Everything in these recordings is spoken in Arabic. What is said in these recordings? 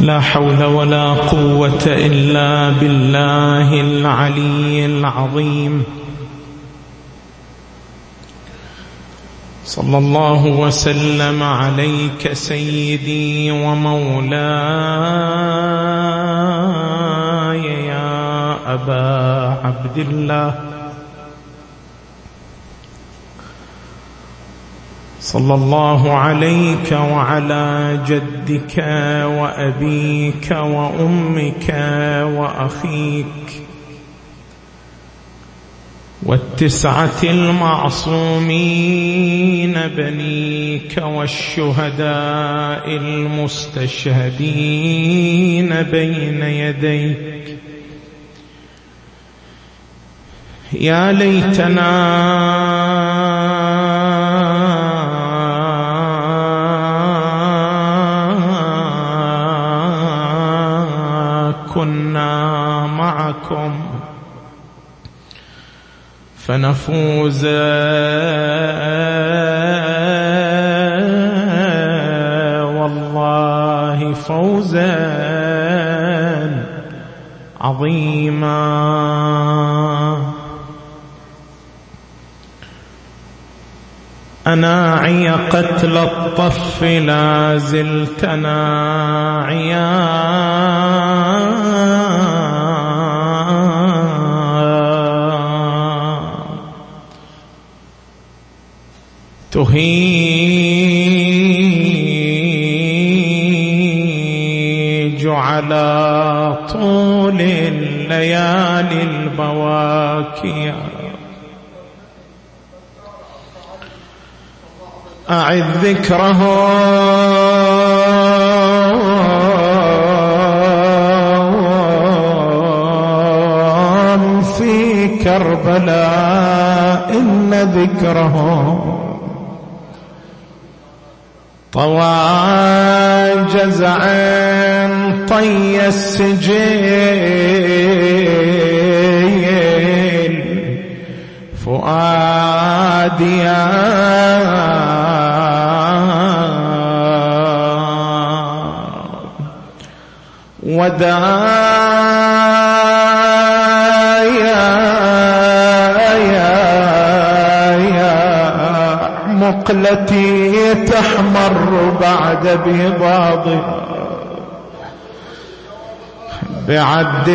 لا حول ولا قوة إلا بالله العلي العظيم. صلى الله وسلم عليك سيدي ومولاي يا أبا عبد الله، صلى الله عليك وعلى جدك وأبيك وأمك وأخيك والتسعة المعصومين بنيك والشهداء المستشهدين بين يديك. يا ليتنا كنا معكم فنفوز والله فوزا عظيما. أناعي قتل الطف لا زلت ناعيا، تهيج على طول الليالي البواكية. أعد ذكرهم في كربلاء، إن ذكرهم طوى جزعا طي السجيل فؤادي مقلتي تحمر بعد بيضاضها، بعد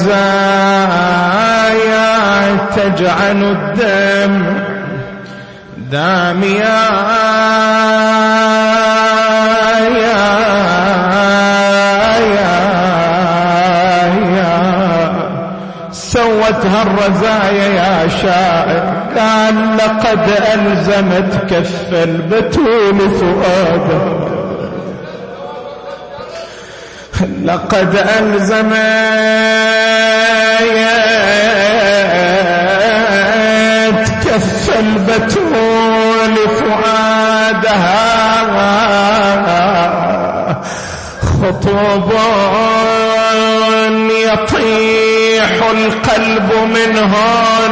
رزايا تجعل الدم داميا. سوتها الرزايا يا شاعر، قال لقد ألزمت كف البتول فؤاده، لقد ألزمت كف البتول فؤادها، خطوب يطيح القلب منهن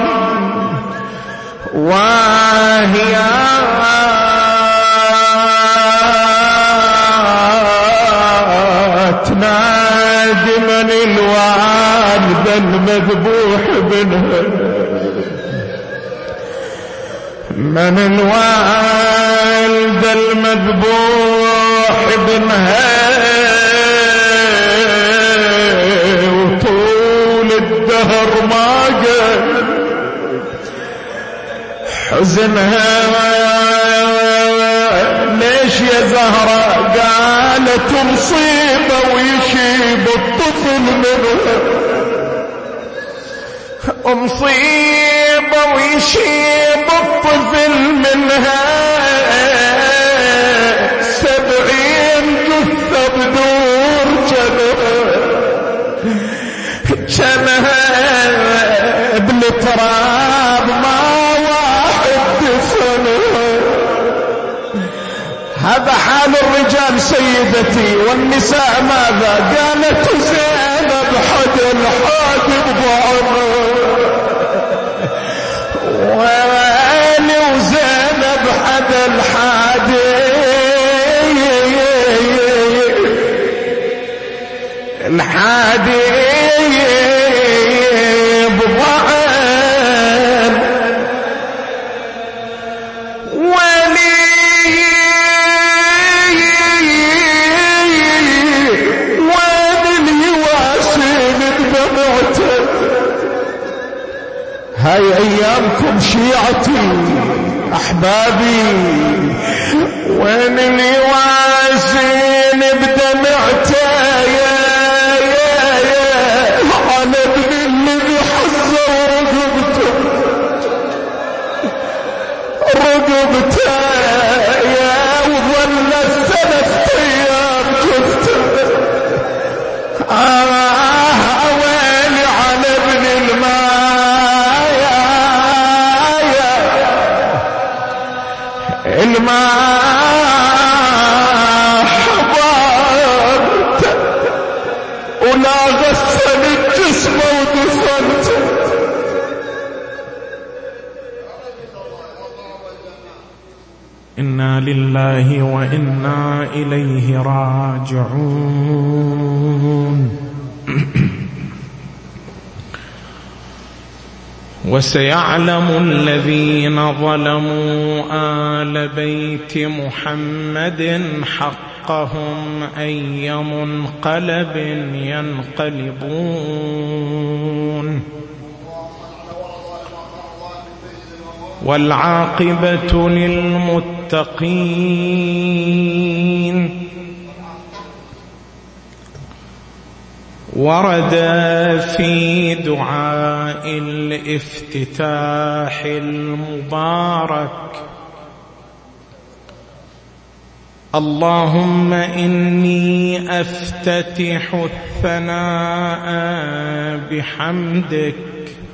وهي تنادي من الوالد المذبوح بنها، من الوالد المذبوح بنها، وطول الدهر ما قل حزنها. ليش يا زهرة؟ قالت مصيبة ويشيب الطفل منها، مصيبة ويشيب الطفل منها، 70 جثة بدور جنها بالتراب ما واحد دفنها. هذا حال الرجال سيدتي، والنساء ماذا؟ قالت زينب حد الحاجب ضعنا، ويلي وزينب حد الحاجب هاي ايامكم شيعتي احبابي، وين اللي وازن بدمعته على ابن الذي حزر رقبته وظل 3 ايام جثته. ويلي على ابن الماء حضرت ولا غسل الجسم ودفنت. إنا لله وإنا إليه راجعون. وسيعلم الذين ظلموا آل بيت محمد حقهم أي منقلب ينقلبون. والعاقبة للمتقين. ورد في دعاء الافتتاح المبارك: اللهم إني أفتتح الثناء بحمدك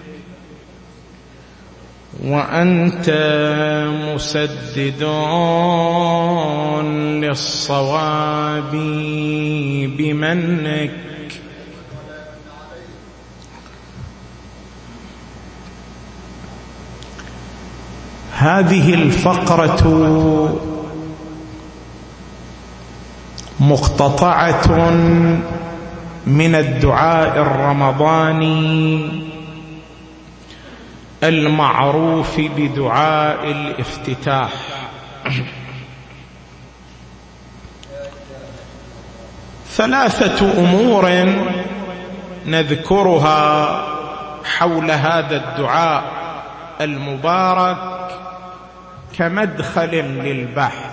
وأنت مسدد للصواب بمنك. هذه الفقرة مقتطعة من الدعاء الرمضاني المعروف بدعاء الافتتاح. ثلاثة أمور نذكرها حول هذا الدعاء المبارك كمدخل للبحث.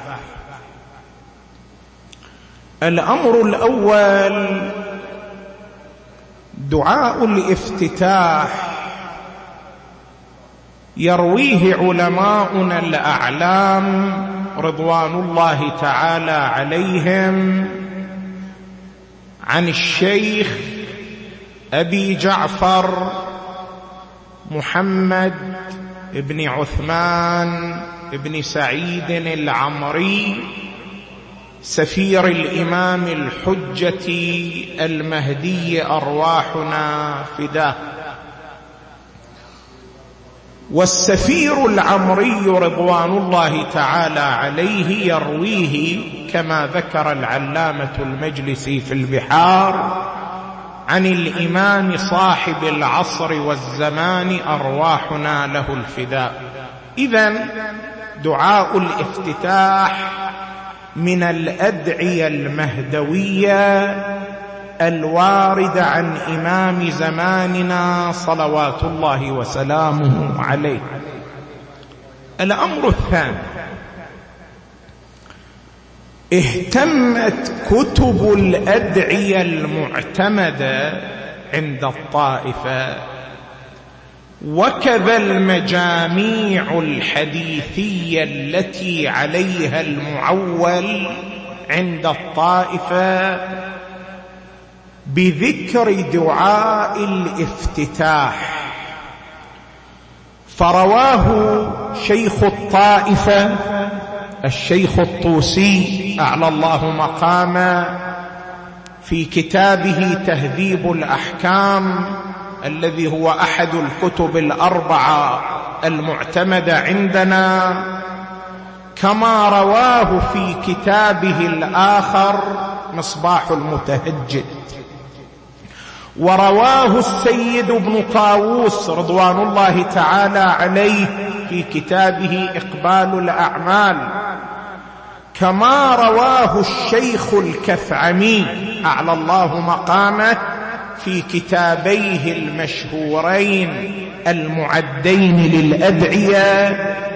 الأمر الأول: دعاء الافتتاح يرويه علماؤنا الأعلام رضوان الله تعالى عليهم عن الشيخ أبي جعفر محمد بن عثمان بن سعيد العمري سفير الإمام الحجة المهدي أرواحنا فداه. والسفير العمري رضوان الله تعالى عليه يرويه كما ذكر العلامة المجلسي في البحار عن الإمام صاحب العصر والزمان أرواحنا له الفداء. إذن دعاء الافتتاح من الأدعية المهدوية الواردة عن إمام زماننا صلوات الله وسلامه عليه. الأمر الثاني: اهتمت كتب الأدعية المعتمدة عند الطائفة وكذا المجاميع الحديثية التي عليها المعول عند الطائفة بذكر دعاء الافتتاح. فرواه شيخ الطائفة الشيخ الطوسي أعلى الله مقامه في كتابه تهذيب الأحكام الذي هو أحد الكتب الأربعة المعتمدة عندنا، كما رواه في كتابه الآخر مصباح المتهجد، ورواه السيد ابن طاووس رضوان الله تعالى عليه في كتابه إقبال الأعمال، كما رواه الشيخ الكفعمي أعلى الله مقامه في كتابيه المشهورين المعدين للأدعية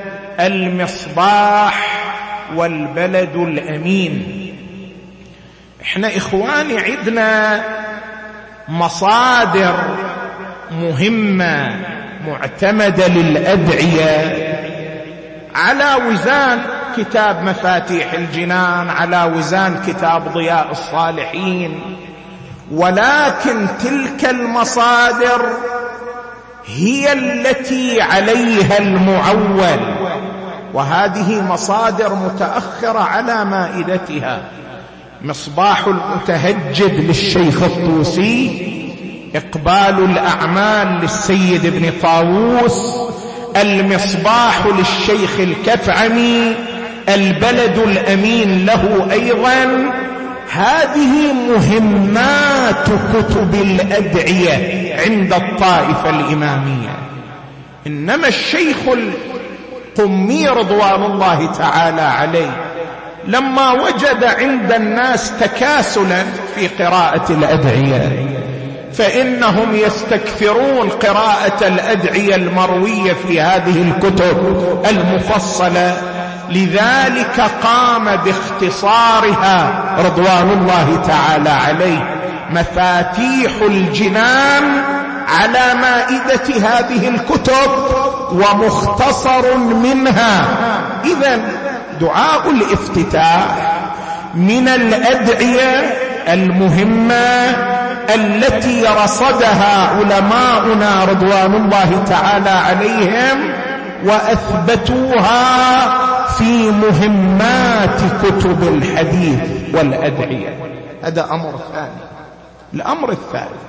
المصباح والبلد الأمين. احنا إخواني عندنا مصادر مهمة معتمدة للأدعية على وزان كتاب مفاتيح الجنان، على وزان كتاب ضياء الصالحين، ولكن تلك المصادر هي التي عليها المعول، وهذه مصادر متأخرة على مائدتها. مصباح المتهجد للشيخ الطوسي، إقبال الأعمال للسيد ابن طاووس، المصباح للشيخ الكفعمي، البلد الأمين له أيضا. هذه مهمات كتب الأدعية عند الطائفة الإمامية. إنما الشيخ القمي رضوان الله تعالى عليه لما وجد عند الناس تكاسلا في قراءة الأدعية، فإنهم يستكثرون قراءة الأدعية المروية في هذه الكتب المفصلة، لذلك قام باختصارها رضوان الله تعالى عليه. مفاتيح الجنان على مائدة هذه الكتب ومختصر منها. إذن دعاء الافتتاح من الأدعية المهمة التي رصدها علماؤنا رضوان الله تعالى عليهم وأثبتوها في مهمات كتب الحديث والأدعية. هذا أمر ثاني. الأمر الثالث،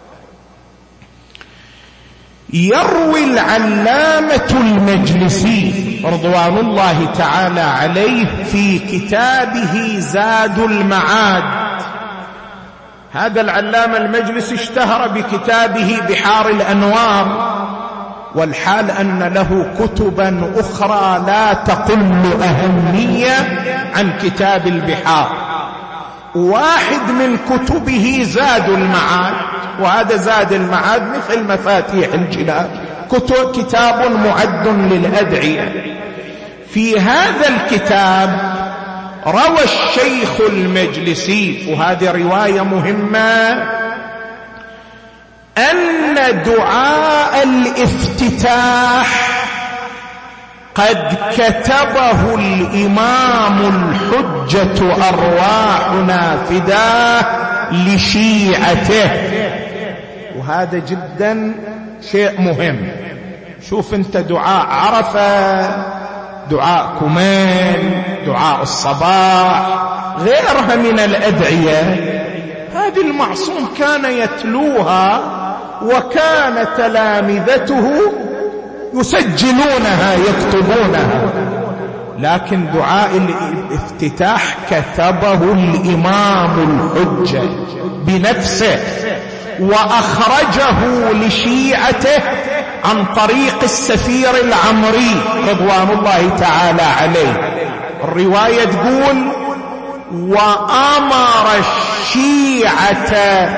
يروي العلامة المجلسي رضوان الله تعالى عليه في كتابه زاد المعاد. هذا العلامة المجلسي اشتهر بكتابه بحار الأنوار، والحال أن له كتبا أخرى لا تقل أهمية عن كتاب البحار. واحد من كتبه زاد المعاد، وهذا زاد المعاد مثل مفاتيح الجنان كتاب معد للأدعية. في هذا الكتاب روى الشيخ المجلسي، وهذه رواية مهمة، أن دعاء الافتتاح قد كتبه الإمام الحجة أرواحنا فداه لشيعته. وهذا جدا شيء مهم. شوف انت دعاء عرفة، دعاء كمين، دعاء الصباح، غيرها من الأدعية، هذه المعصوم كان يتلوها وكان تلامذته يسجلونها يكتبونها. لكن دعاء الافتتاح كتبه الإمام الحجة بنفسه وأخرجه لشيعته عن طريق السفير العمري رضوان الله تعالى عليه. الرواية تقول: وأمر الشيعة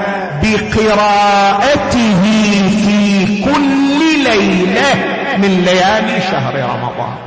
بقراءته في كل ليلة من ليالي شهر رمضان.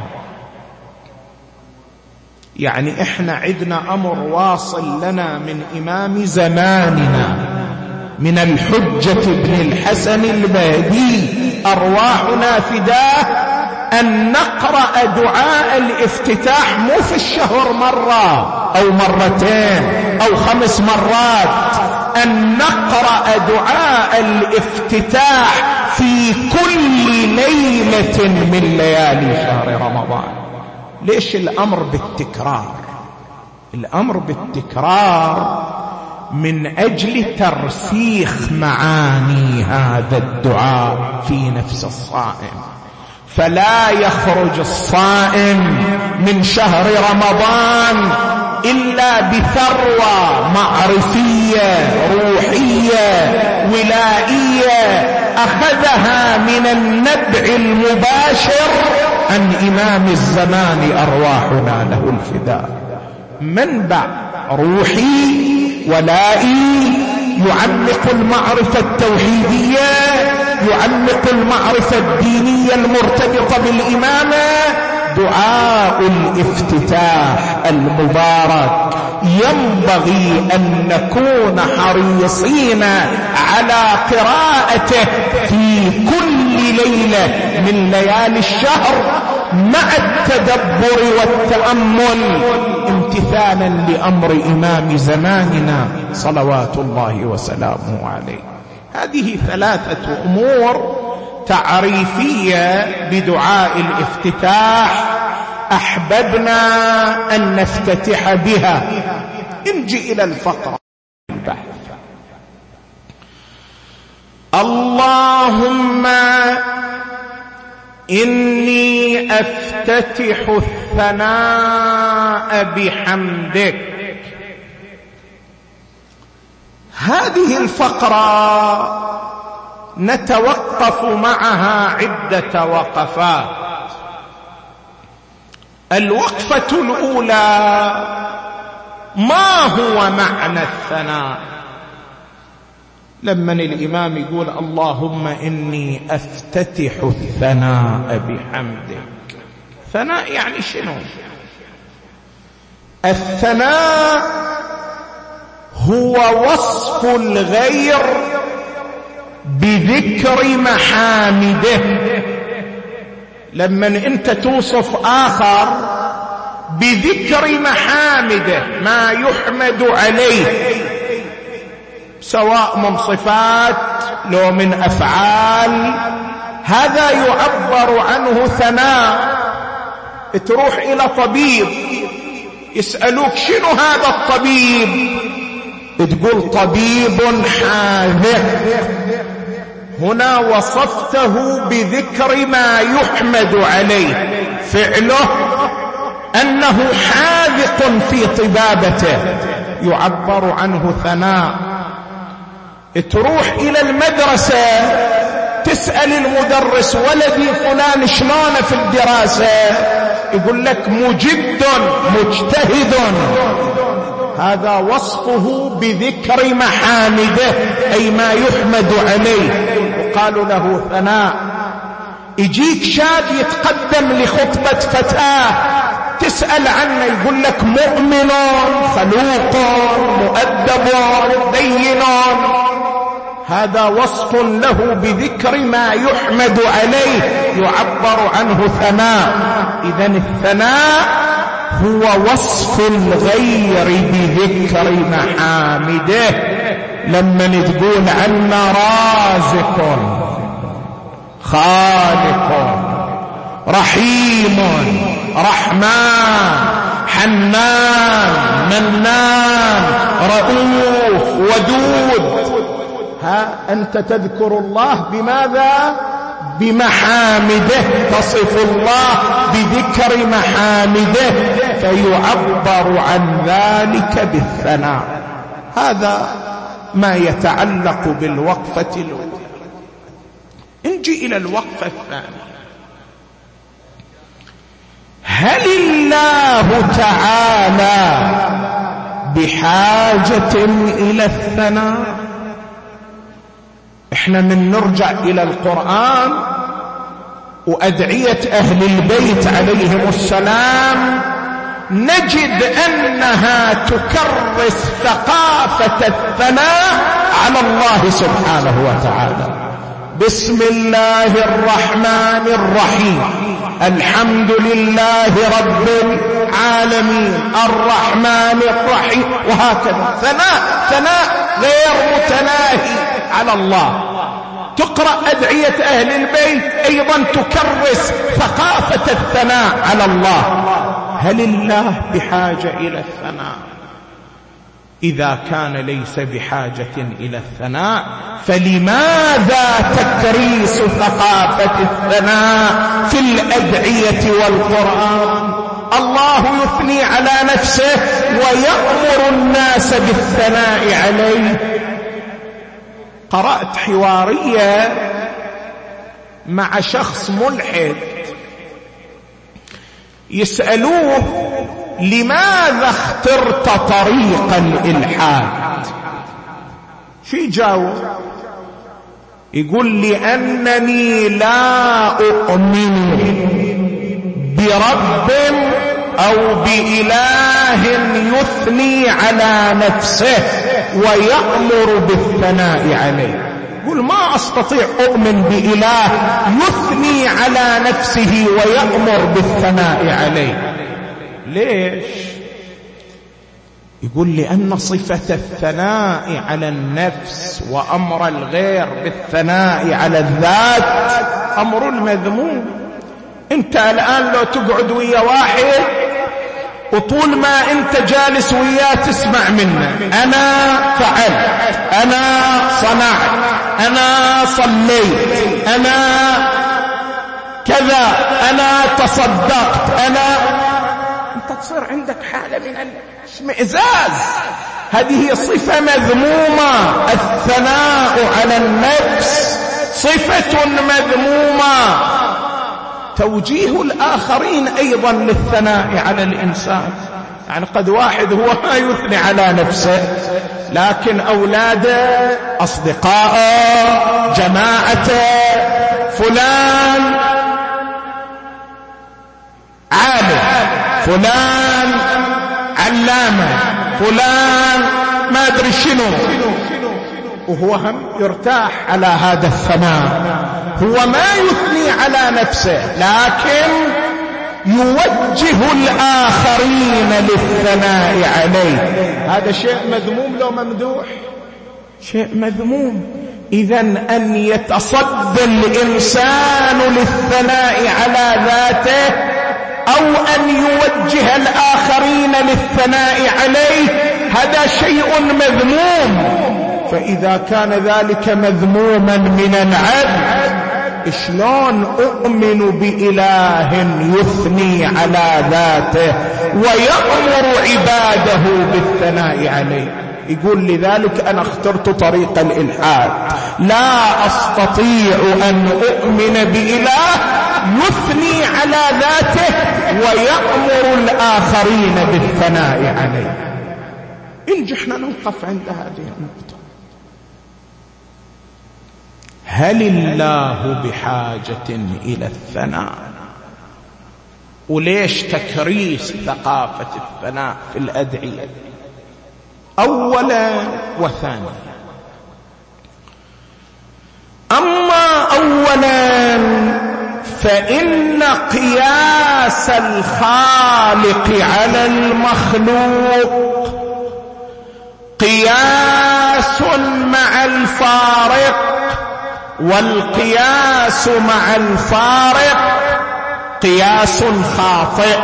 يعني احنا عندنا أمر واصل لنا من إمام زماننا، من الحجة بن الحسن المهدي أرواحنا فداه، أن نقرأ دعاء الافتتاح مو في الشهر مرة أو مرتين أو 5 مرات، أن نقرأ دعاء الافتتاح في كل ليلة من ليالي شهر رمضان. ليش الأمر بالتكرار؟ الأمر بالتكرار من أجل ترسيخ معاني هذا الدعاء في نفس الصائم، فلا يخرج الصائم من شهر رمضان إلا بثروة معرفية روحية ولائية أخذها من النبع المباشر عن إمام الزمان أرواحنا له الفداء. منبع روحي ولائي يعمق المعرفة التوحيدية، يعمق المعرفة الدينية المرتبطة بالإمامة. دعاء الافتتاح المبارك ينبغي أن نكون حريصين على قراءته في كل ليلة من ليالي الشهر مع التدبر والتأمل، امتثالا لأمر إمام زماننا صلوات الله وسلامه عليه. هذه 3 أمور تعريفية بدعاء الافتتاح أحببنا أن نفتتح بها. نجي إلى الفقرة البحث. اللهم إني أفتتح الثناء بحمدك. هذه الفقرة نتوقف معها عدة وقفات. الوقفة الأولى: ما هو معنى الثناء؟ لما الإمام يقول اللهم إني أفتتح الثناء بحمدك، ثناء يعني شنو؟ الثناء هو وصف الغير بذكر محامده. لما انت توصف آخر بذكر محامده، ما يحمد عليه، سواء من صفات لو من أفعال، هذا يعبر عنه ثناء. تروح إلى طبيب يسألوك شنو هذا الطبيب، تقول طبيب حاذق. هنا وصفته بذكر ما يحمد عليه، فعله أنه حاذق في طبابته، يعبر عنه ثناء. تروح إلى المدرسة تسأل المدرس ولدي فلان شلون في الدراسة، يقول لك مجد مجتهد، هذا وصفه بذكر محامده أي ما يحمد عليه، وقالوا له ثناء. يجيك شاب يتقدم لخطبة فتاة تسأل عنه، يقول لك مؤمن خلوق مؤدب دين، هذا وصف له بذكر ما يحمد عليه، يعبر عنه ثناء. إذن الثناء هو وصف الغير بذكر محامده. لما تقول عنا رازق خالق رحيم رحمن حنان منان رؤوف ودود، أنت تذكر الله بماذا؟ بمحامده، تصف الله بذكر محامده، فيعبر عن ذلك بالثناء. هذا ما يتعلق بالوقفة الأولى. نجي إلى الوقفة الثانية. هل الله تعالى بحاجة إلى الثناء؟ احنا من نرجع إلى القرآن وأدعية أهل البيت عليهم السلام نجد أنها تكرس ثقافة الثناء على الله سبحانه وتعالى. بسم الله الرحمن الرحيم، الحمد لله رب العالمين الرحمن الرحيم، وهكذا ثناء غير متناهي على الله. تقرأ أدعية أهل البيت أيضا تكرس ثقافة الثناء على الله. هل الله بحاجة إلى الثناء؟ إذا كان ليس بحاجة إلى الثناء، فلماذا تكريس ثقافة الثناء في الأدعية والقرآن؟ الله يثني على نفسه ويأمر الناس بالثناء عليه. قرأت حوارية مع شخص ملحد يسألوه لماذا اخترت طريق الإلحاد؟ شو يجاوب؟ يقول لأنني لا أؤمن برب أو بإله يثني على نفسه ويأمر بالثناء عليه. يقول ما أستطيع أؤمن بإله يثني على نفسه ويأمر بالثناء عليه. ليش؟ يقول لأن صفة الثناء على النفس وأمر الغير بالثناء على الذات أمر مذموم. أنت الآن لو تقعد ويا واحد وطول ما أنت جالس وياه تسمع منه أنا فعلت، أنا صنعت، أنا صليت، أنا كذا، أنا تصدقت، أنت تصير عندك حالة من الاشمئزاز. هذه صفة مذمومة. الثناء على النفس صفة مذمومة. توجيه الآخرين أيضا للثناء على الإنسان. يعني قد واحد هو ما يثني على نفسه لكن أولاده، أصدقائه، جماعته، فلان عالم، فلان علامة، فلان ما أدري شنو، وهو هم يرتاح على هذا الثناء. هو ما يثني على نفسه لكن يوجه الآخرين للثناء عليه. هذا شيء مذموم لو ممدوح؟ شيء مذموم. إذن أن يتصدى الإنسان للثناء على ذاته أو أن يوجه الآخرين للثناء عليه هذا شيء مذموم. فإذا كان ذلك مذموما من العبد شلون أؤمن بإله يثني على ذاته ويأمر عباده بالثناء عليه؟ يقول لذلك أنا اخترت طريق الإلحاد. لا أستطيع أن أؤمن بإله يثني على ذاته ويأمر الآخرين بالثناء عليه. إنجحنا نوقف عند هذه النقطة. هل الله بحاجة إلى الثناء؟ وليش تكريس ثقافة الثناء في الأدعية؟ أولا وثانيا. أما أولا فإن قياس الخالق على المخلوق قياس مع الفارق، والقياس مع الفارق قياس خاطئ.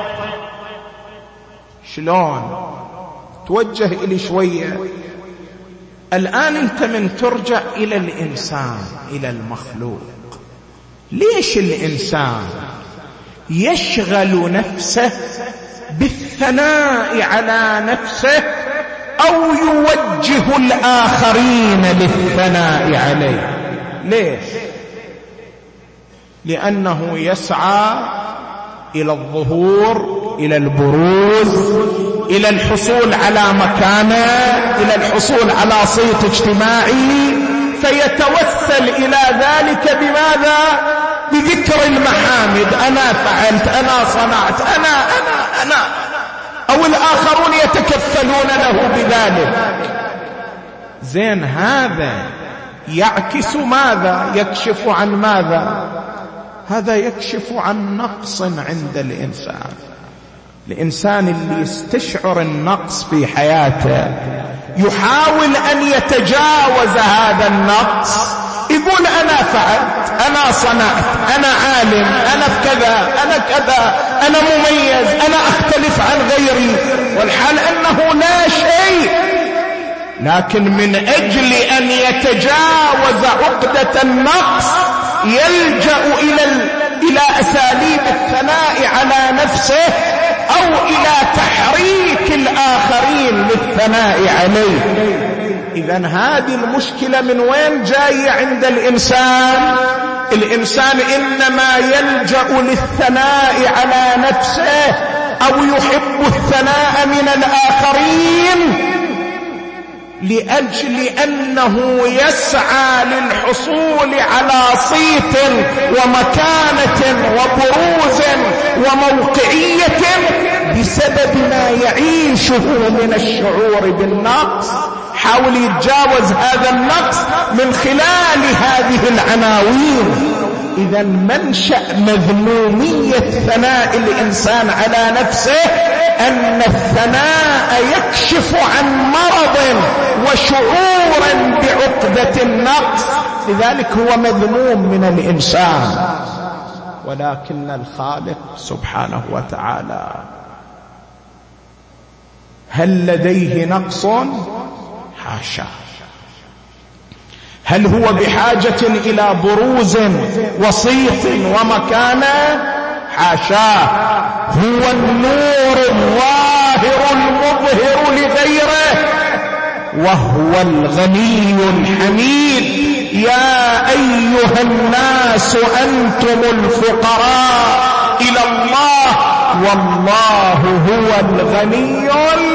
شلون؟ توجه إلي شوية. الآن أنت من ترجع إلى الإنسان، إلى المخلوق، ليش الإنسان يشغل نفسه بالثناء على نفسه أو يوجه الآخرين للثناء عليه؟ ليش؟ لأنه يسعى إلى الظهور، إلى البروز، إلى الحصول على مكانة، إلى الحصول على صيت اجتماعي، فيتوسل إلى ذلك بماذا؟ بذكر المحامد. أنا فعلت، أنا صنعت، أنا أو الآخرون يتكفلون له بذلك. زين، هذا يعكس ماذا؟ يكشف عن ماذا؟ هذا يكشف عن نقص عند الإنسان. الإنسان اللي يستشعر النقص في حياته يحاول أن يتجاوز هذا النقص، يقول أنا فعلت، أنا صنعت، أنا عالم، أنا كذا، أنا كذا، أنا مميز، أنا أختلف عن غيري، والحال أنه لا شيء. لكن من أجل أن يتجاوز عقدة النقص يلجأ إلى أساليب الثناء على نفسه أو إلى تحريك الآخرين للثناء عليه. إذن هذه المشكلة من وين جاية عند الإنسان؟ الإنسان إنما يلجأ للثناء على نفسه أو يحب الثناء من الآخرين لأجل أنه يسعى للحصول على صيت ومكانة وبروز وموقعية بسبب ما يعيشه من الشعور بالنقص. حاول يتجاوز هذا النقص من خلال هذه العناوين. إذا منشأ مذمومية ثناء الإنسان على نفسه أن الثناء يكشف عن مرض وشعور بعقدة النقص، لذلك هو مذموم من الإنسان. ولكن الخالق سبحانه وتعالى هل لديه نقص؟ حاشا. هل هو بحاجة إلى بروز وصيت ومكانة؟ حاشاه. هو النور الظاهر المظهر لغيره، وهو الغني الحميد. يا أيها الناس أنتم الفقراء إلى الله والله هو الغني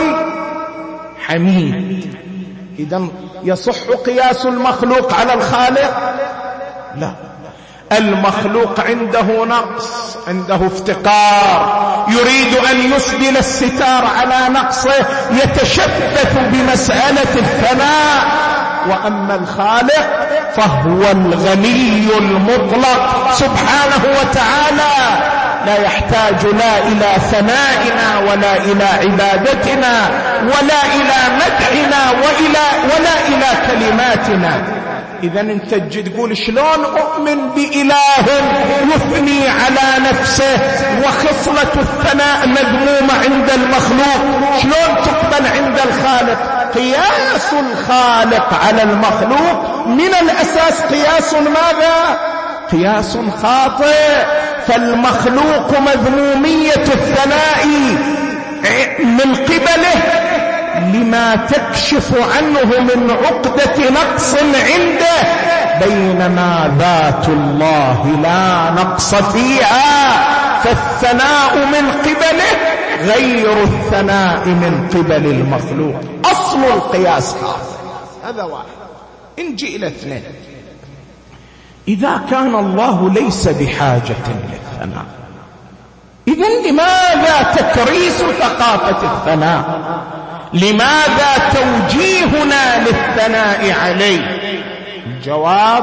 الحميد. إذن يصح قياس المخلوق على الخالق؟ لا. المخلوق عنده نقص، عنده افتقار، يريد أن يسدل الستار على نقصه، يتشبث بمسألة الثناء. وأما الخالق فهو الغني المطلق سبحانه وتعالى، لا يحتاج لا إلى ثنائنا ولا إلى عبادتنا ولا إلى مدحنا ولا إلى كلماتنا. إذا انت تجي تقول شلون أؤمن بإله يثني على نفسه وخصلة الثناء مذمومة عند المخلوق، شلون تقبل عند الخالق؟ قياس الخالق على المخلوق من الأساس قياس ماذا؟ قياس خاطئ. فالمخلوق مذمومية الثناء من قبله لما تكشف عنه من عقدة نقص عنده، بينما ذات الله لا نقص فيها، فالثناء من قبله غير الثناء من قبل المخلوق. أصل القياس خاطئ. هذا واحد. نجي إلى اثنين. إذا كان الله ليس بحاجة للثناء، إذن لماذا تكريس ثقافة الثناء؟ لماذا توجيهنا للثناء عليه؟ الجواب: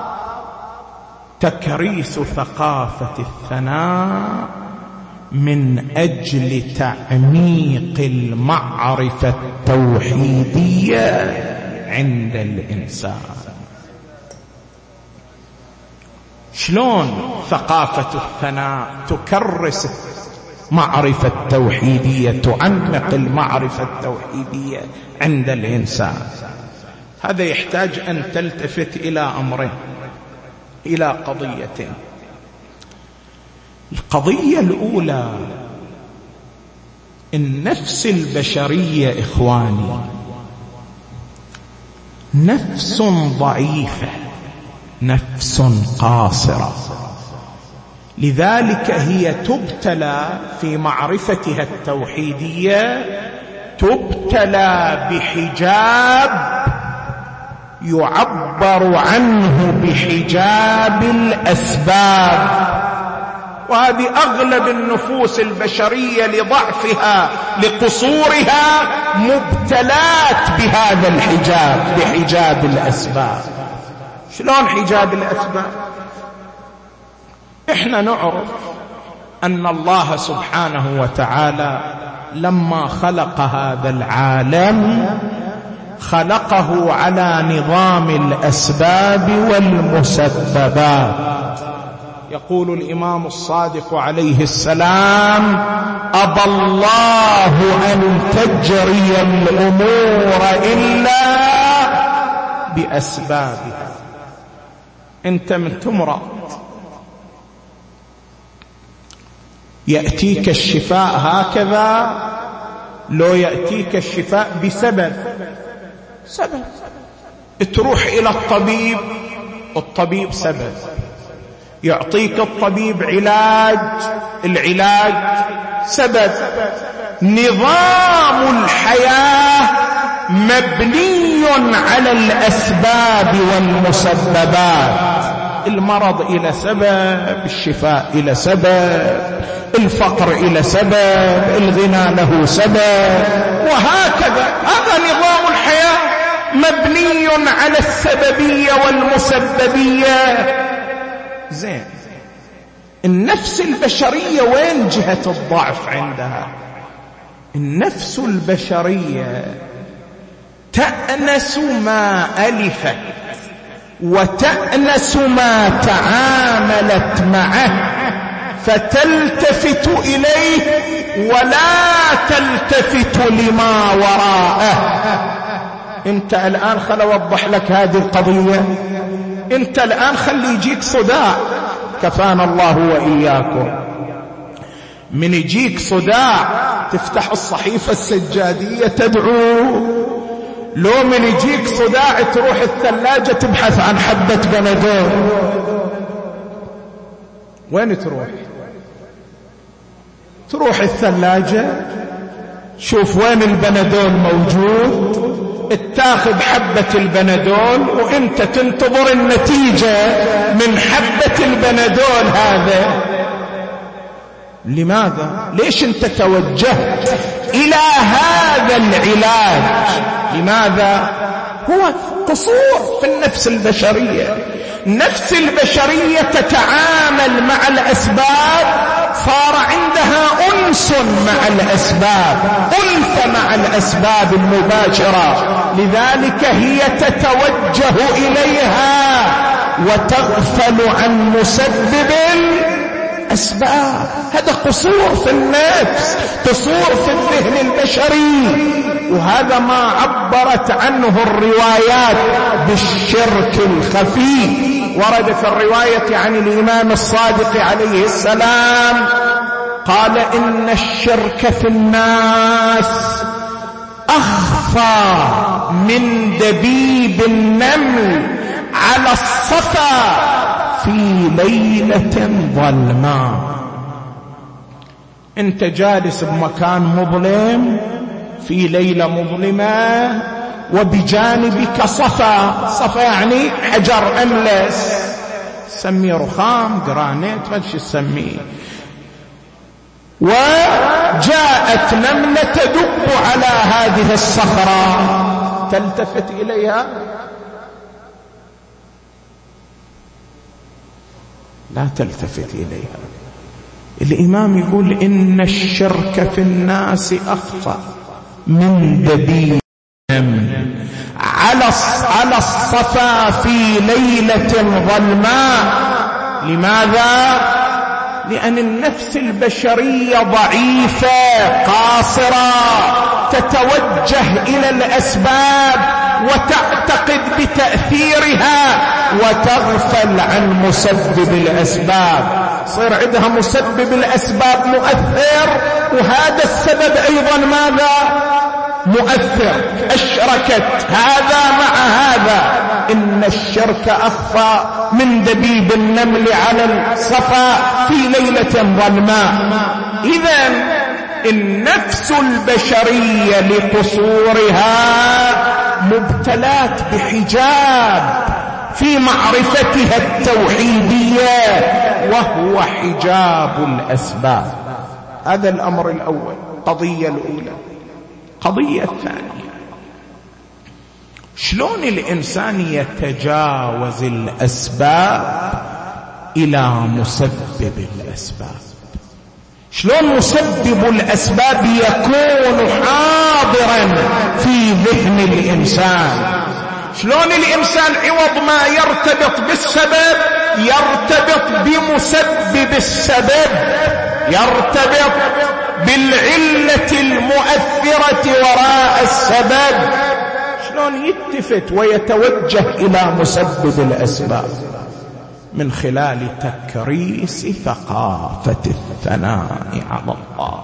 تكريس ثقافة الثناء من أجل تعميق المعرفة التوحيدية عند الإنسان. شلون ثقافة الثناء تكرس معرفة التوحيدية، تعمق المعرفة التوحيدية عند الإنسان؟ هذا يحتاج أن تلتفت إلى أمرين، إلى قضيتين. القضية الأولى: النفس البشرية إخواني نفس ضعيفة، نفس قاصرة، لذلك هي تبتلى في معرفتها التوحيدية، تبتلى بحجاب يعبر عنه بحجاب الأسباب. وهذه أغلب النفوس البشرية لضعفها لقصورها مبتلات بهذا الحجاب، بحجاب الأسباب. شلون حجاب الأسباب؟ إحنا نعرف أن الله سبحانه وتعالى لما خلق هذا العالم خلقه على نظام الأسباب والمسببات. يقول الإمام الصادق عليه السلام: أبى الله أن تجري الأمور إلا بأسبابها. أنت من تمرض يأتيك الشفاء هكذا، لو يأتيك الشفاء بسبب، سبب. تروح إلى الطبيب، الطبيب سبب، يعطيك الطبيب علاج، العلاج سبب. نظام الحياة مبني على الأسباب والمسببات. المرض إلى سبب، الشفاء إلى سبب، الفقر إلى سبب، الغنى له سبب، وهكذا. هذا نظام الحياة مبني على السببية والمسببية. زين، النفس البشرية وين جهة الضعف عندها؟ النفس البشرية تأنس ما ألفت وتأنس ما تعاملت معه، فتلتفت إليه ولا تلتفت لما وراءه. انت الآن خل أوضح لك هذه القضية. انت الآن خلي يجيك صداع، كفانا الله وإياكم. من يجيك صداع تفتح الصحيفة السجادية تدعو، لو من يجيك صداع تروح الثلاجة تبحث عن حبة بنادول. وين تروح؟ تروح الثلاجة شوف وين البنادول موجود، اتاخذ حبة البنادول وانت تنتظر النتيجة من حبة البنادول هذا. لماذا؟ ليش انت توجهت الى هذا العلاج؟ لماذا؟ هو قصور في النفس البشرية. النفس البشرية تتعامل مع الأسباب، صار عندها أنس مع الأسباب، ألف مع الأسباب المباشرة، لذلك هي تتوجه إليها وتغفل عن مسبب الأسباب. هذا قصور في النفس، قصور في الذهن البشري، وهذا ما عبرت عنه الروايات بالشرك الخفي. ورد في الرواية عن الإمام الصادق عليه السلام قال: إن الشرك في الناس أخفى من دبيب النمل على الصفا في ليلة ظلماء. انت جالس بمكان مظلم في ليلة مظلمة وبجانبك صفا. صفا يعني حجر أملس، سميه رخام، جرانيت، ما ادري تسميه. وجاءت نملة تدب على هذه الصخرة، تلتفت إليها؟ لا تلتفت إليها. الإمام يقول: إن الشرك في الناس أخفى من دبيب على الصفا في ليلة ظلماء. لماذا؟ لأن النفس البشرية ضعيفة قاصرة، تتوجه إلى الأسباب وتعتقد بتأثيرها وتغفل عن مسبب الأسباب. صير عندها مسبب الأسباب مؤثر، وهذا السبب أيضا ماذا؟ مؤثر. أشركت هذا مع هذا. إن الشرك أخفى من دبيب النمل على الصفا في ليلة ظلماء. إذن النفس البشرية لقصورها مبتلات بحجاب في معرفتها التوحيدية، وهو حجاب الأسباب. هذا الأمر الأول، قضية الأولى. قضية الثانية: شلون الإنسان يتجاوز الأسباب إلى مسبب الأسباب؟ شلون مسبب الأسباب يكون حاضرا في ذهن الإنسان؟ شلون الإنسان عوض ما يرتبط بالسبب يرتبط بمسبب السبب، يرتبط بالعلة المؤثرة وراء السبب؟ شلون يتفت ويتوجه إلى مسبب الأسباب؟ من خلال تكريس ثقافة الثناء على الله.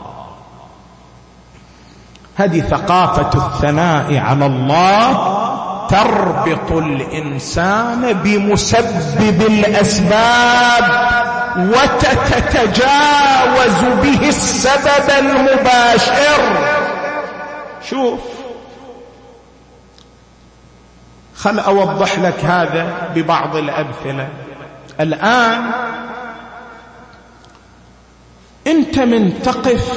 هذه ثقافة الثناء على الله تربط الإنسان بمسبب الأسباب وتتجاوز به السبب المباشر. شوف، خل أوضح لك هذا ببعض الأمثلة. الآن أنت من تقف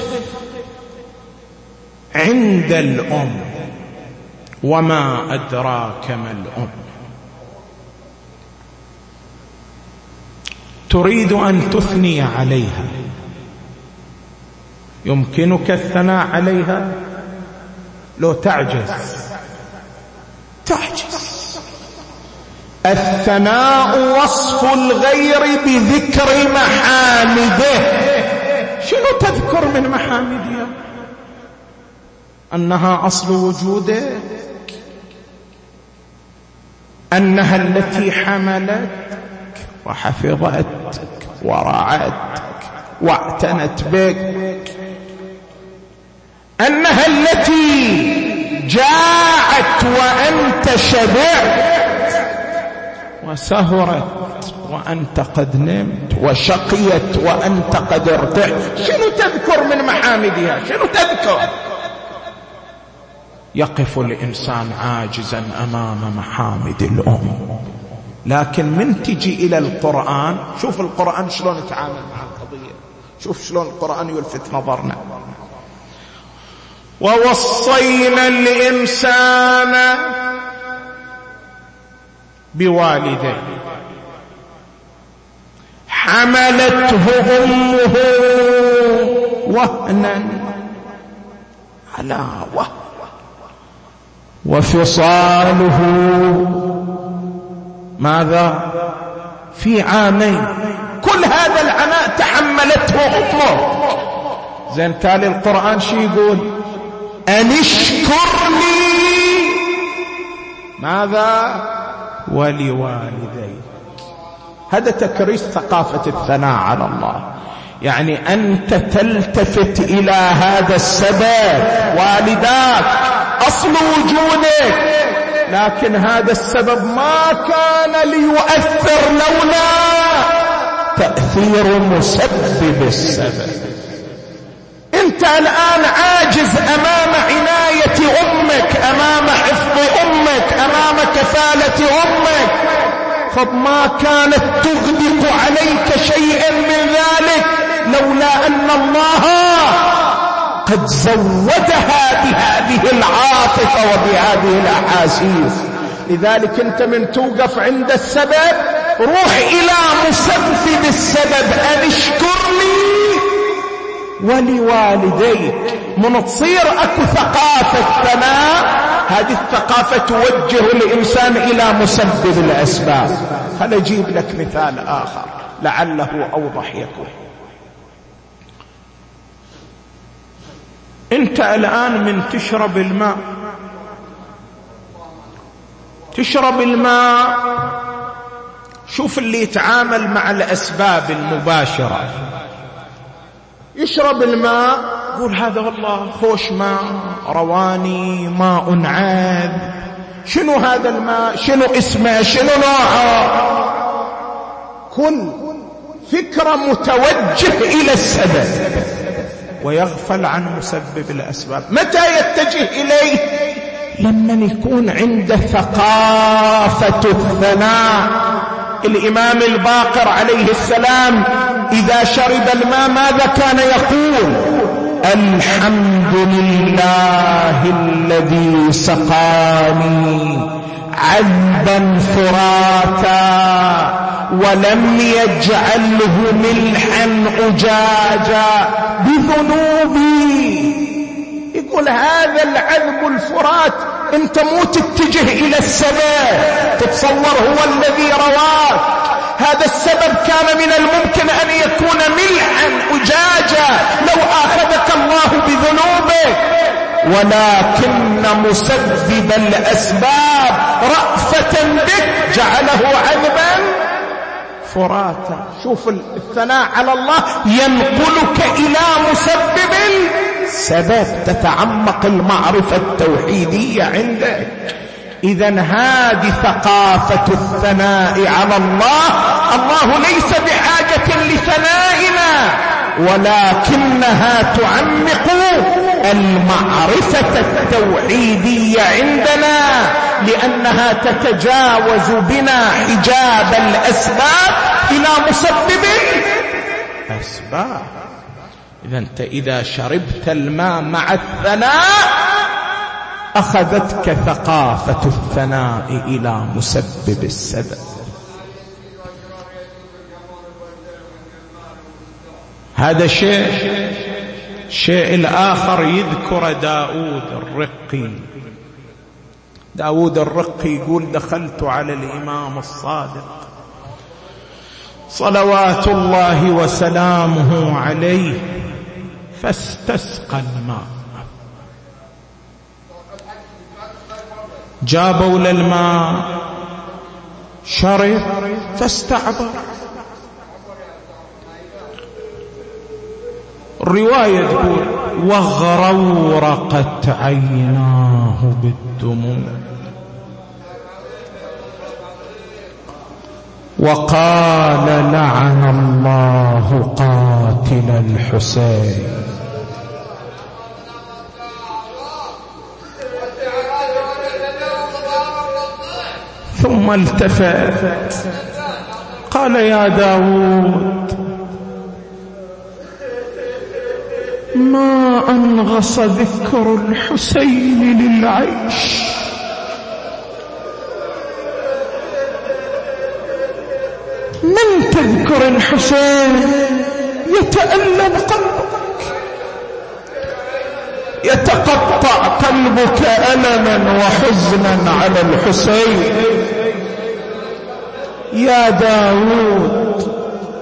عند الأم، وما أدراك ما الأم، تريد أن تثني عليها، يمكنك الثناء عليها؟ لو تعجز الثناء وصف الغير بذكر محامده. شنو تذكر من محامدها؟ أنها أصل وجودك، أنها التي حملتك وحفظتك ورعتك واعتنت بك، أنها التي جاعت وأنت شبعت، وسهرت وأنت قد نمت، وشقيت وأنت قد ارتحت. شنو تذكر من محامدها؟ شنو تذكر؟ يقف الإنسان عاجزا أمام محامد الأم. لكن من تجي إلى القرآن، شوف القرآن شلون يتعامل مع القضية، شوف شلون القرآن يلفت نظرنا. ووصينا الإنسان بوالديه حملته أمه وهنا على وهن وفصاله ماذا؟ في عامين. كل هذا العناء تحملته أمه. زين تالي القرآن شي يقول؟ أن اشكر لي ماذا؟ ولوالديك. هذا تكريس ثقافة الثناء على الله، يعني أنت تلتفت إلى هذا السبب، والداك أصل وجودك، لكن هذا السبب ما كان ليؤثر لولا تأثير مسبب السبب. أنت الآن عاجز أمام عناية أمك، أمام حفظ أمك، أمام كفالة أمك، فما كانت تغدق عليك شيئا من ذلك لولا أن الله قد زودها بهذه العاطفة وبهذه الأحاسيس. لذلك أنت من توقف عند السبب روح إلى مسبب السبب، أن اشكر لي ولوالديك. من تصير أكو ثقافة ثناء، هذه الثقافة توجه الإنسان إلى مسبب الأسباب. خل أجيب لك مثال آخر لعله أوضح يكون. أنت الآن من تشرب الماء، تشرب الماء، شوف اللي يتعامل مع الأسباب المباشرة، يشرب الماء يقول هذا والله خوش ماء، رواني ماء عذب. شنو هذا الماء؟ شنو اسمه؟ شنو نوعه؟ كل فكرة متوجه إلى السبب ويغفل عن مسبب الأسباب. متى يتجه إليه؟ لما يكون عنده ثقافة الثناء. الإمام الباقر عليه السلام إذا شرب الماء ماذا كان يقول؟ الحمد لله الذي سقاني عذبا فراتا ولم يجعله ملحا أجاجا بذنوبي. يقول هذا العذب الفرات انت مو تتجه الى السبب تتصور هو الذي رواك. هذا السبب كان من الممكن ان يكون ملحا أجاجا لو اخذك الله بذنوبك، ولكن مسبب الاسباب رأفة بك جعله عذبا فراتا. شوف الثناء على الله ينقلك الى مسبب السبب، تتعمق المعرفة التوحيدية عندك. إذن هذه ثقافة الثناء على الله. الله ليس بحاجة لثنائنا، ولكنها تعمق المعرفة التوحيدية عندنا. لأنها تتجاوز بنا حجاب الأسباب إلى مسبب الأسباب. إذا شربت الماء مع الثناء أخذتك ثقافة الثناء إلى مسبب السبب. هذا شيء الآخر يذكر داود الرقي يقول: دخلت على الإمام الصادق صلوات الله وسلامه عليه فاستسقى الماء. جابوا للماء شرب فاستعبر. الرواية تقول: وغرورقت عيناه بالدموع وقال: لعن الله قاتل الحسين. ثم التفت قال: يا داود، ما أنغص ذكر الحسين للعيش. من تذكر الحسين يتألم قلبك، يتقطع قلبك ألما وحزنا على الحسين. يا داود،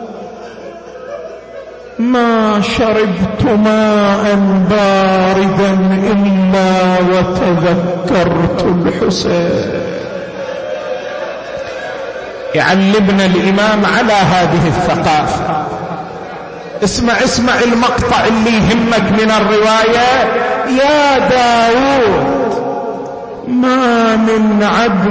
ما شربت ماء باردا إلا وتذكرت الحسين. يعلمنا الإمام على هذه الثقافة. اسمع المقطع اللي يهمك من الرواية. يا داود، ما من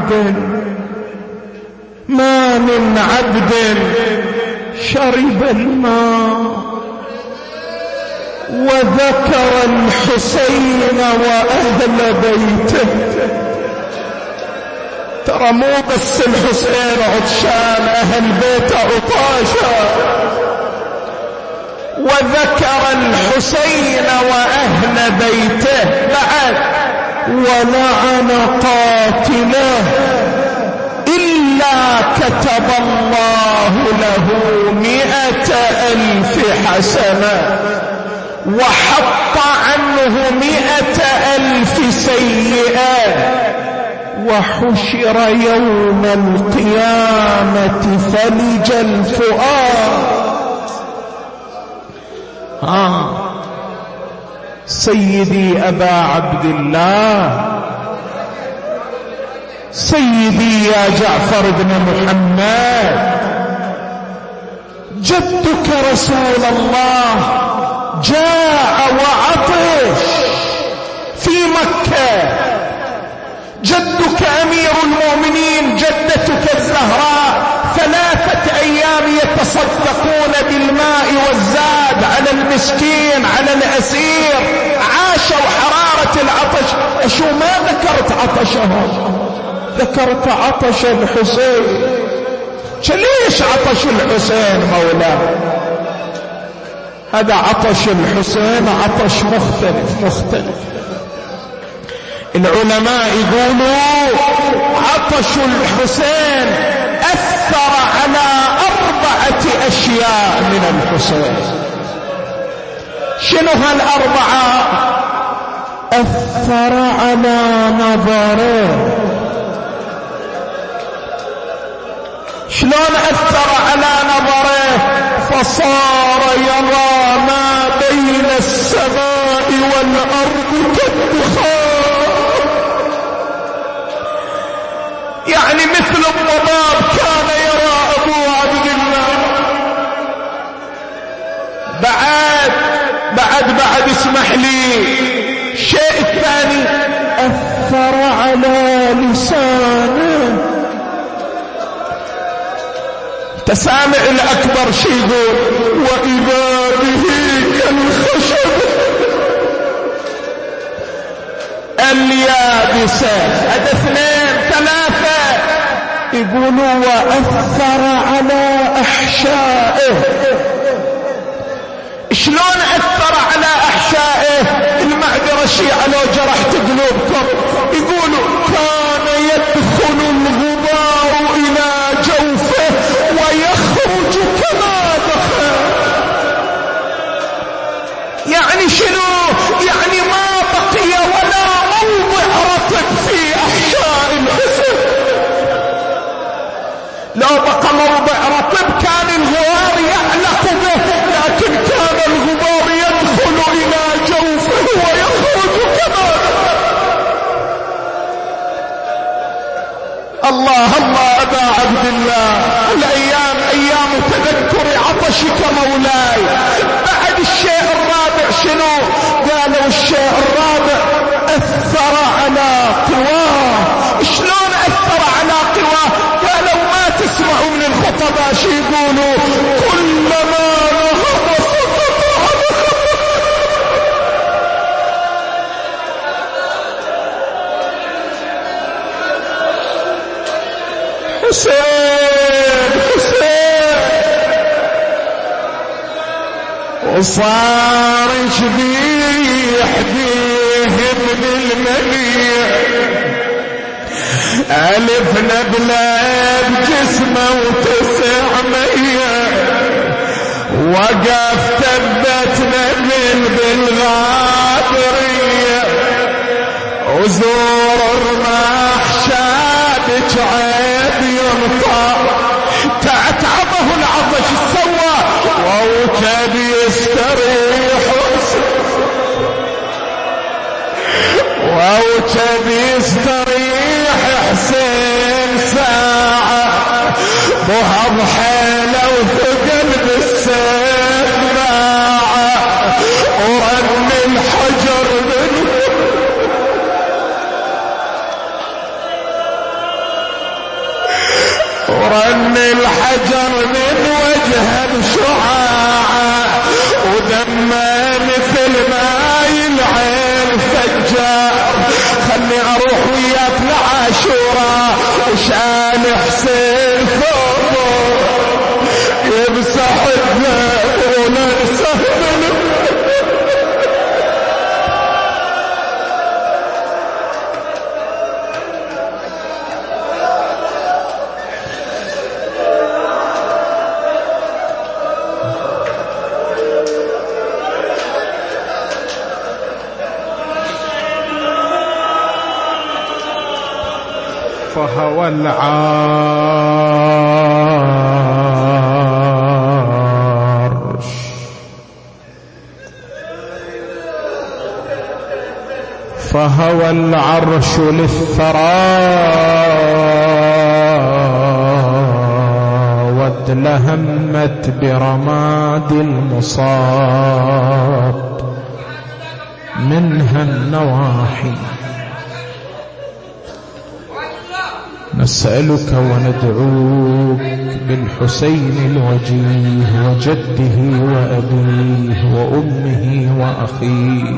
عبد شرب الماء وذكر الحسين وأهل بيته. ترى مو بس الحسين عطشان، أهل بيته عطاشا. وذكر الحسين وأهل بيته بعد، ولعن قاتله إلا كتب الله له 100,000 حسنة وحط عنه 100,000 سيئة، وحشر يوم القيامة فلج الفؤاد. سيدي أبا عبد الله، سيدي يا جعفر بن محمد، جدك رسول الله جاء وعطش في مكة، جدك أمير المؤمنين، جدتك الزهراء 3 أيام يتصدقون بالماء والزاد على المسكين على الأسير، عاشوا حرارة العطش. أشو ما ذكرت عطشهم، ذكرت عطش الحسين. ليش عطش الحسين مولاه؟ هذا عطش الحسين عطش مختلف. العلماء يقولوا عطش الحسين أثر على 4 أشياء من الحسين. شنو هال4؟ أثر على نظره. شلون أثر على نظره؟ فصار يرى ما بين السماء والأرض كالدخان، يعني مثل الضباب كان يرى أبو عبد الله. بعد اسمح لي شيء ثاني، أثر على لسانه. تسامع الأكبر شي يقول: وإذا به كالخشب اليابسة. هذا 2 يقولوا وأثر على أحشائه. شلون أثر على أحشائه؟ المعذرة شيعة لو جرحت قلوبكم، يقولوا كان يدخل الغبار إلى جوفه ويخرج كما دخل. يعني شنو؟ يعني ما بقي ولا موضع رطب في أحشاء الحسن. لو بقى موضع رطب كان الغبار يعلق به، لكن كان الغبار يدخل إلى جوفه ويخرج كما دخل. الله الله أبا عبد الله، الأيام أيام تذكر عطشك مولاي. بعد الشيء الرابع شنو؟ قالوا الشيء الرابع أثر على قواه. شلون أثر على قواه؟ قالوا ما تسمعوا من الخطباء شي يقولوا كلما نهض سقط على حسين وصار شبيح بيه من المليء، ألفنا بلاد جسمه و900، وقف ثبتنا بالغادرية، وزور الرماح شادك عيب ينطى، تعبه العطش السوى ووكب يستريح، ووكب يستريح حسين ساعة، ضهب حيله وثقل بالسيف باعه، ورن الحجر ورن الحجر من وجه الشعاع، ودمه مثل ماي العين فجار. خلني اروح وياك لعاشوراء، وشان حسين فوقه يمسح الذنب وننسى منه. فهوى العرش فهوى العرش للثرى، وادلهمت برماد المصاب منها النواحي. نسألك وندعوك بالحسين الوجيه، وجده وأبيه وأمه وأخيه،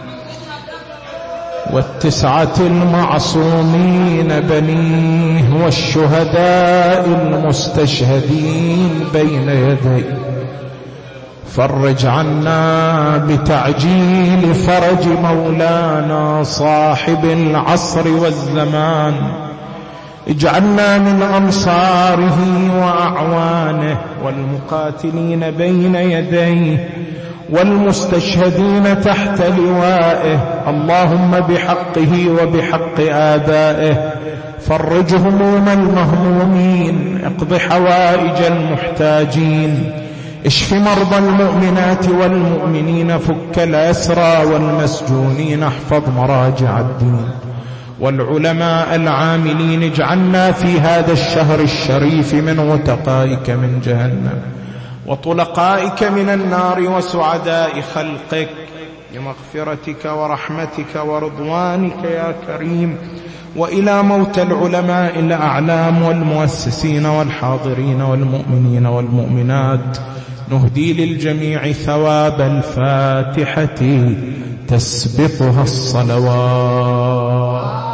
والتسعة المعصومين بنيه، والشهداء المستشهدين بين يديه. فرج عنا بتعجيل فرج مولانا صاحب العصر والزمان، اجعلنا من أنصاره وأعوانه، والمقاتلين بين يديه، والمستشهدين تحت لوائه. اللهم بحقه وبحق آبائه فرج هموم المهمومين، اقض حوائج المحتاجين، اشف مرضى المؤمنات والمؤمنين، فك الأسرى والمسجونين، احفظ مراجع الدين والعلماء العاملين. اجعلنا في هذا الشهر الشريف من عتقائك من جهنم، وطلقائك من النار، وسعداء خلقك بمغفرتك ورحمتك ورضوانك يا كريم. وإلى موت العلماء الأعلام والمؤسسين والحاضرين والمؤمنين والمؤمنات، نهدي للجميع ثواب الفاتحة تسبقها الصلوات.